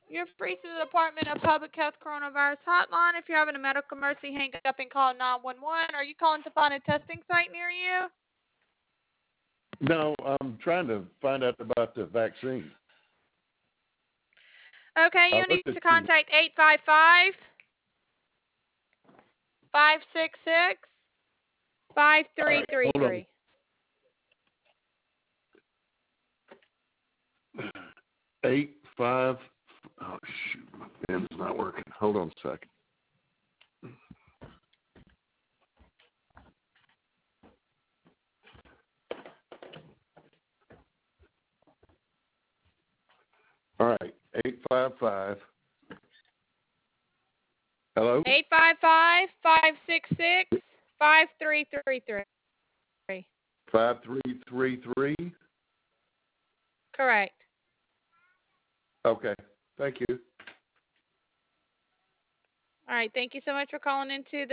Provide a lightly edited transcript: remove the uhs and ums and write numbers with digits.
You're free to the Department of Public Health Coronavirus Hotline. If you're having a medical emergency, hang up and call 911. Are you calling to find a testing site near you? No, I'm trying to find out about the vaccine. Okay, I you need looked at to the. contact 855-566-5333. All right, hold on. 8-5. Oh shoot, my pen's not working. Hold on a second. All right, 855. Hello. 855-566-5333. 5333. Correct. Okay, thank you. All right, thank you so much for calling into